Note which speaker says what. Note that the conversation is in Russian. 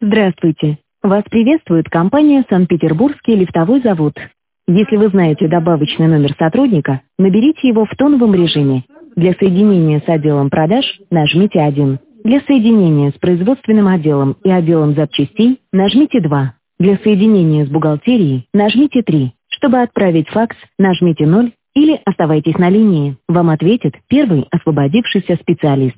Speaker 1: Здравствуйте! Вас приветствует компания «Санкт-Петербургский лифтовой завод». Если вы знаете добавочный номер сотрудника, наберите его в тоновом режиме. Для соединения с отделом продаж нажмите 1. Для соединения с производственным отделом и отделом запчастей нажмите 2. Для соединения с бухгалтерией нажмите 3. Чтобы отправить факс, нажмите 0 или оставайтесь на линии. Вам ответит первый освободившийся специалист.